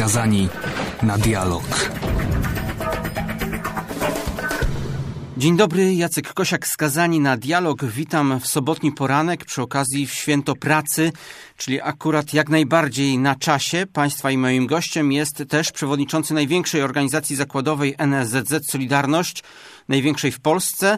skazani na dialog. Dzień dobry, Jacek Kosiak, Skazani na dialog. Witam w sobotni poranek przy okazji Święto Pracy, czyli akurat jak najbardziej na czasie. Państwa i moim gościem jest też przewodniczący największej organizacji zakładowej NSZZ Solidarność, największej w Polsce,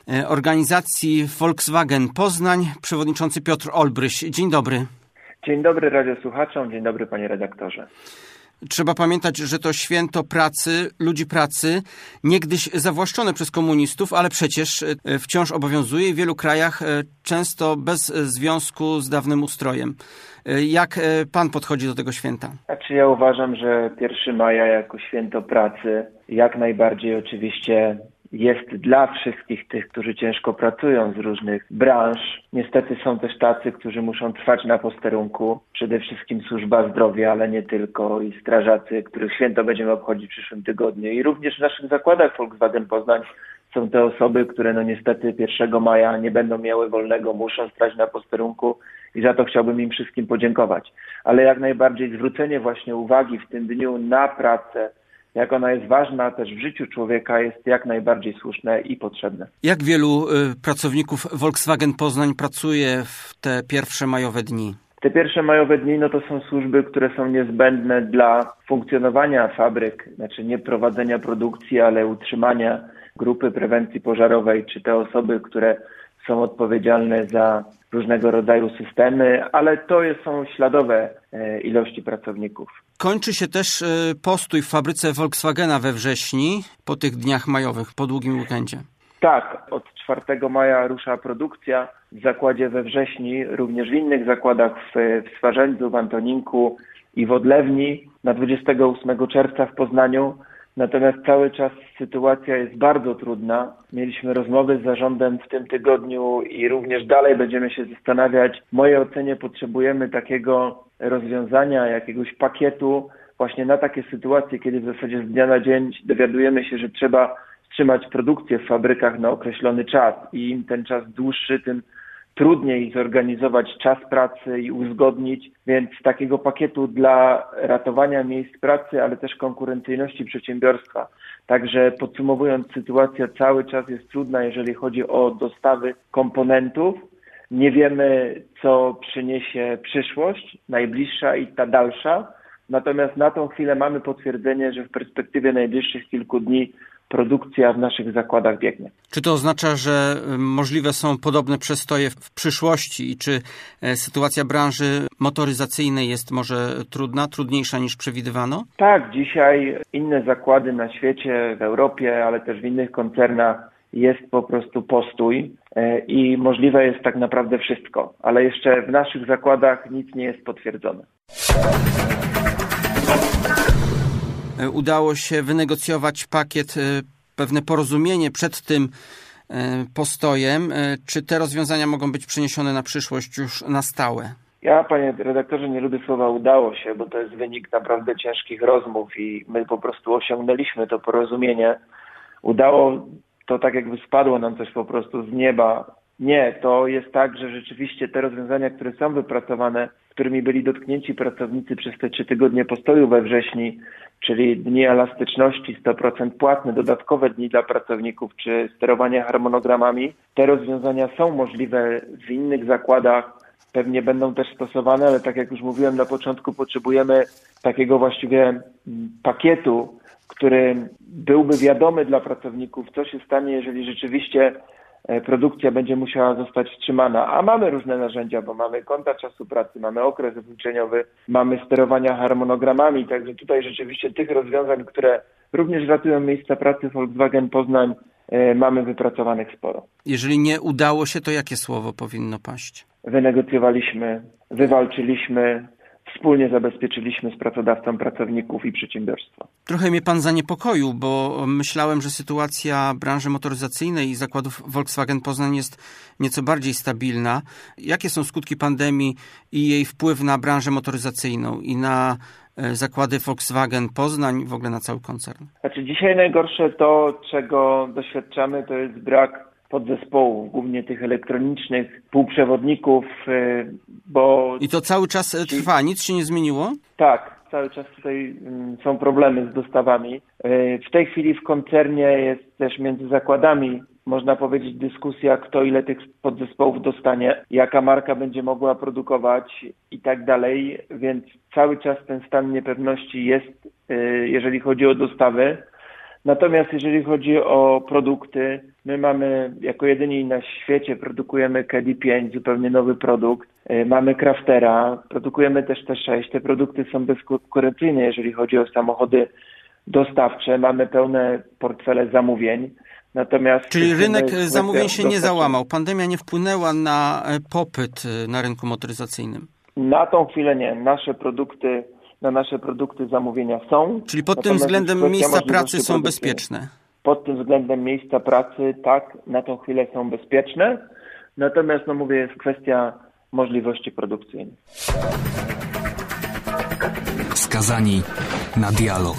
organizacji Volkswagen Poznań, przewodniczący Piotr Olbryś. Dzień dobry. Dzień dobry radiosłuchaczom, dzień dobry panie redaktorze. Trzeba pamiętać, że to święto pracy, ludzi pracy, niegdyś zawłaszczone przez komunistów, ale przecież wciąż obowiązuje i w wielu krajach często bez związku z dawnym ustrojem. Jak pan podchodzi do tego święta? Znaczy ja uważam, że 1 maja jako święto pracy jak najbardziej oczywiście jest dla wszystkich tych, którzy ciężko pracują z różnych branż. Niestety są też tacy, którzy muszą trwać na posterunku. Przede wszystkim służba zdrowia, ale nie tylko, i strażacy, których święto będziemy obchodzić w przyszłym tygodniu. I również w naszych zakładach Volkswagen Poznań są te osoby, które niestety 1 maja nie będą miały wolnego, muszą stać na posterunku i za to chciałbym im wszystkim podziękować. Ale jak najbardziej zwrócenie właśnie uwagi w tym dniu na pracę, jak ona jest ważna też w życiu człowieka, jest jak najbardziej słuszne i potrzebne. Jak wielu pracowników Volkswagen Poznań pracuje w te 1 majowe dni? Te 1 majowe dni to są służby, które są niezbędne dla funkcjonowania fabryk, znaczy nie prowadzenia produkcji, ale utrzymania grupy prewencji pożarowej, czy te osoby, które są odpowiedzialne za różnego rodzaju systemy, ale to są śladowe ilości pracowników. Kończy się też postój w fabryce Volkswagena we Wrześni po tych dniach majowych, po długim weekendzie. Tak, od 4 maja rusza produkcja w zakładzie we Wrześni, również w innych zakładach w Swarzędzu, w Antoninku i w Odlewni, na 28 czerwca w Poznaniu. Natomiast cały czas sytuacja jest bardzo trudna. Mieliśmy rozmowy z zarządem w tym tygodniu i również dalej będziemy się zastanawiać. W mojej ocenie potrzebujemy takiego rozwiązania, jakiegoś pakietu właśnie na takie sytuacje, kiedy w zasadzie z dnia na dzień dowiadujemy się, że trzeba wstrzymać produkcję w fabrykach na określony czas i im ten czas dłuższy, tym trudniej zorganizować czas pracy i uzgodnić, więc takiego pakietu dla ratowania miejsc pracy, ale też konkurencyjności przedsiębiorstwa. Także podsumowując, sytuacja cały czas jest trudna, jeżeli chodzi o dostawy komponentów. Nie wiemy, co przyniesie przyszłość, najbliższa i ta dalsza. Natomiast na tą chwilę mamy potwierdzenie, że w perspektywie najbliższych kilku dni produkcja w naszych zakładach biegnie. Czy to oznacza, że możliwe są podobne przestoje w przyszłości i czy sytuacja branży motoryzacyjnej jest może trudniejsza niż przewidywano? Tak, dzisiaj inne zakłady na świecie, w Europie, ale też w innych koncernach jest po prostu postój i możliwe jest tak naprawdę wszystko, ale jeszcze w naszych zakładach nic nie jest potwierdzone. Udało się wynegocjować pakiet, pewne porozumienie przed tym postojem. Czy te rozwiązania mogą być przeniesione na przyszłość już na stałe? Ja, panie redaktorze, nie lubię słowa udało się, bo to jest wynik naprawdę ciężkich rozmów i my po prostu osiągnęliśmy to porozumienie. Udało to tak jakby spadło nam coś po prostu z nieba. Nie, to jest tak, że rzeczywiście te rozwiązania, które są wypracowane, którymi byli dotknięci pracownicy przez te 3 tygodnie postoju we wrześni, czyli dni elastyczności, 100% płatne, dodatkowe dni dla pracowników, czy sterowanie harmonogramami, te rozwiązania są możliwe w innych zakładach, pewnie będą też stosowane, ale tak jak już mówiłem na początku, potrzebujemy takiego właściwie pakietu, który byłby wiadomy dla pracowników, co się stanie, jeżeli rzeczywiście produkcja będzie musiała zostać wstrzymana. A mamy różne narzędzia, bo mamy konta czasu pracy, mamy okres obliczeniowy, mamy sterowania harmonogramami, także tutaj rzeczywiście tych rozwiązań, które również ratują miejsca pracy Volkswagen Poznań, mamy wypracowanych sporo. Jeżeli nie udało się, to jakie słowo powinno paść? Wynegocjowaliśmy, wywalczyliśmy, wspólnie zabezpieczyliśmy z pracodawcą pracowników i przedsiębiorstwa. Trochę mnie pan zaniepokoił, bo myślałem, że sytuacja branży motoryzacyjnej i zakładów Volkswagen Poznań jest nieco bardziej stabilna. Jakie są skutki pandemii i jej wpływ na branżę motoryzacyjną i na zakłady Volkswagen Poznań, w ogóle na cały koncern? Znaczy dzisiaj najgorsze to, czego doświadczamy, to jest brak podzespołów, głównie tych elektronicznych, półprzewodników, bo... I to cały czas trwa, nic się nie zmieniło? Tak, cały czas tutaj są problemy z dostawami. W tej chwili w koncernie jest też między zakładami, można powiedzieć, dyskusja, kto ile tych podzespołów dostanie, jaka marka będzie mogła produkować i tak dalej, więc cały czas ten stan niepewności jest, jeżeli chodzi o dostawy. Natomiast jeżeli chodzi o produkty, my mamy jako jedyni na świecie produkujemy KD5, zupełnie nowy produkt. Mamy Craftera, produkujemy też T6. Te produkty są bezkonkurencyjne, jeżeli chodzi o samochody dostawcze. Mamy pełne portfele zamówień. Natomiast czyli rynek zamówień się nie załamał. Pandemia nie wpłynęła na popyt na rynku motoryzacyjnym. Na tą chwilę nie. Na nasze produkty zamówienia są. Czyli pod tym względem miejsca pracy są bezpieczne? Pod tym względem miejsca pracy, tak, na tą chwilę są bezpieczne. Natomiast, mówię, jest kwestia możliwości produkcyjnych. Skazani na dialog.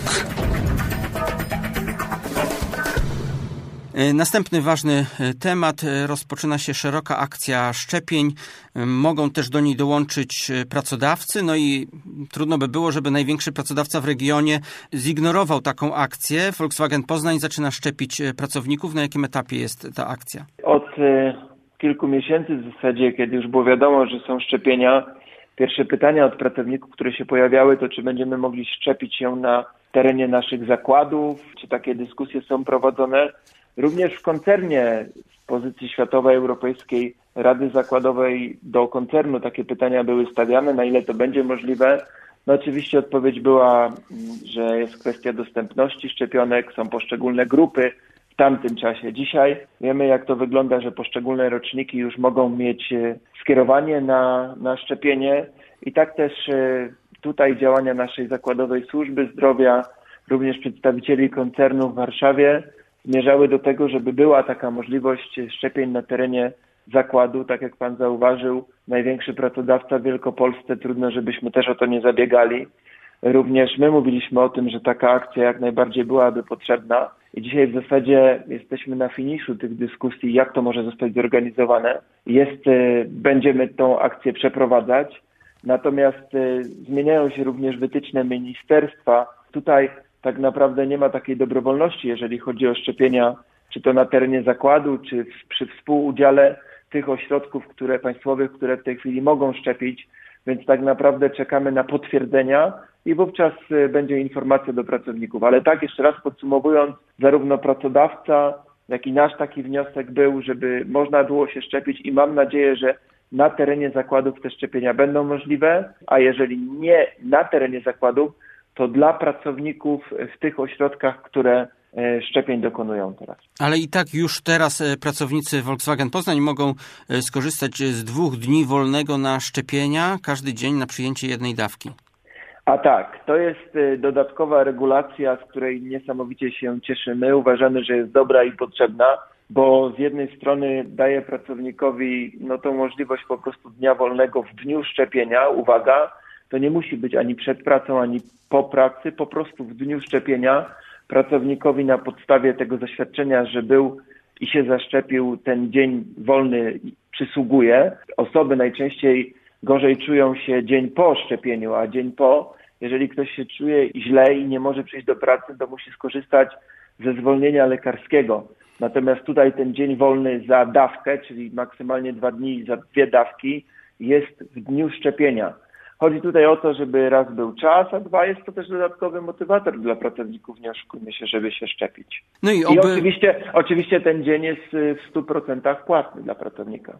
Następny ważny temat. Rozpoczyna się szeroka akcja szczepień. Mogą też do niej dołączyć pracodawcy. No i trudno by było, żeby największy pracodawca w regionie zignorował taką akcję. Volkswagen Poznań zaczyna szczepić pracowników. Na jakim etapie jest ta akcja? Od kilku miesięcy w zasadzie, kiedy już było wiadomo, że są szczepienia, pierwsze pytania od pracowników, które się pojawiały, to czy będziemy mogli szczepić się na terenie naszych zakładów, czy takie dyskusje są prowadzone. Również w koncernie z pozycji światowej, europejskiej Rady Zakładowej do koncernu takie pytania były stawiane, na ile to będzie możliwe. No oczywiście odpowiedź była, że jest kwestia dostępności szczepionek, są poszczególne grupy w tamtym czasie. Dzisiaj wiemy, jak to wygląda, że poszczególne roczniki już mogą mieć skierowanie na szczepienie i tak też tutaj działania naszej Zakładowej Służby Zdrowia, również przedstawicieli koncernu w Warszawie zmierzały do tego, żeby była taka możliwość szczepień na terenie zakładu. Tak jak pan zauważył, największy pracodawca w Wielkopolsce, trudno, żebyśmy też o to nie zabiegali. Również my mówiliśmy o tym, że taka akcja jak najbardziej byłaby potrzebna i dzisiaj w zasadzie jesteśmy na finiszu tych dyskusji, jak to może zostać zorganizowane. Będziemy tą akcję przeprowadzać, natomiast zmieniają się również wytyczne ministerstwa. Tutaj tak naprawdę nie ma takiej dobrowolności, jeżeli chodzi o szczepienia, czy to na terenie zakładu, czy przy współudziale tych ośrodków państwowych, które w tej chwili mogą szczepić, więc tak naprawdę czekamy na potwierdzenia i wówczas będzie informacja do pracowników. Ale tak, jeszcze raz podsumowując, zarówno pracodawca, jak i nasz taki wniosek był, żeby można było się szczepić i mam nadzieję, że na terenie zakładów te szczepienia będą możliwe, a jeżeli nie na terenie zakładów, to dla pracowników w tych ośrodkach, które szczepień dokonują teraz. Ale i tak już teraz pracownicy Volkswagen Poznań mogą skorzystać z 2 dni wolnego na szczepienia, każdy dzień na przyjęcie jednej dawki. A tak, to jest dodatkowa regulacja, z której niesamowicie się cieszymy. Uważamy, że jest dobra i potrzebna, bo z jednej strony daje pracownikowi tą możliwość po prostu dnia wolnego w dniu szczepienia. Uwaga, to nie musi być ani przed pracą, ani po pracy, po prostu w dniu szczepienia pracownikowi na podstawie tego zaświadczenia, że był i się zaszczepił, ten dzień wolny przysługuje. Osoby najczęściej gorzej czują się dzień po szczepieniu, a dzień po, jeżeli ktoś się czuje źle i nie może przyjść do pracy, to musi skorzystać ze zwolnienia lekarskiego. Natomiast tutaj ten dzień wolny za dawkę, czyli maksymalnie 2 dni za 2 dawki, jest w dniu szczepienia. Chodzi tutaj o to, żeby raz był czas, a 2 jest to też dodatkowy motywator dla pracowników, nie oszukujmy się, żeby się szczepić. No i oczywiście ten dzień jest w 100% płatny dla pracownika.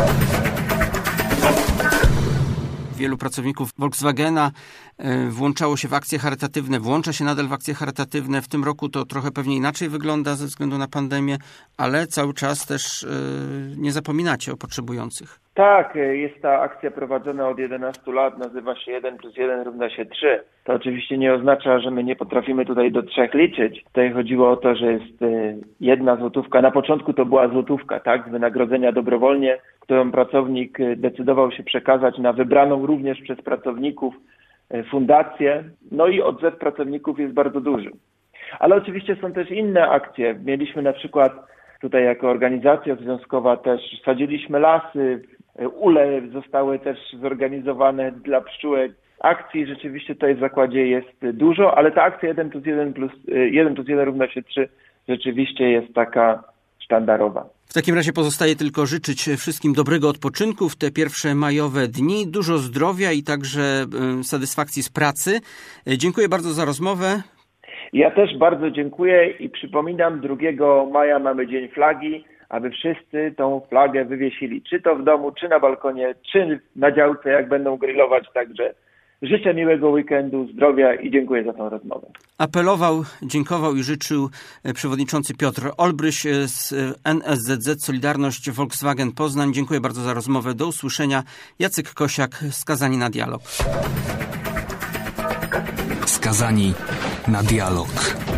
Wielu pracowników Volkswagena włączało się w akcje charytatywne, włącza się nadal w akcje charytatywne. W tym roku to trochę pewnie inaczej wygląda ze względu na pandemię, ale cały czas też nie zapominacie o potrzebujących. Tak, jest ta akcja prowadzona od 11 lat, nazywa się 1+1=3. To oczywiście nie oznacza, że my nie potrafimy tutaj do 3 liczyć. Tutaj chodziło o to, że jest 1 złotówka. Na początku to była złotówka, tak, z wynagrodzenia dobrowolnie, którą pracownik decydował się przekazać na wybraną również przez pracowników fundację. No i odzew pracowników jest bardzo duży. Ale oczywiście są też inne akcje. Mieliśmy na przykład tutaj jako organizacja związkowa też sadziliśmy lasy, ule zostały też zorganizowane dla pszczółek, Akcji rzeczywiście tutaj w zakładzie jest dużo, ale ta akcja 1+1 równa się 3 rzeczywiście jest taka sztandarowa. W takim razie pozostaje tylko życzyć wszystkim dobrego odpoczynku w te pierwsze majowe dni, dużo zdrowia i także satysfakcji z pracy. Dziękuję bardzo za rozmowę. Ja też bardzo dziękuję i przypominam, 2 maja mamy Dzień Flagi, aby wszyscy tą flagę wywiesili, czy to w domu, czy na balkonie, czy na działce, jak będą grillować. Także życzę miłego weekendu, zdrowia i dziękuję za tę rozmowę. Apelował, dziękował i życzył przewodniczący Piotr Olbryś z NSZZ Solidarność Volkswagen Poznań. Dziękuję bardzo za rozmowę. Do usłyszenia. Jacek Kosiak, Skazani na dialog. Skazani na dialog.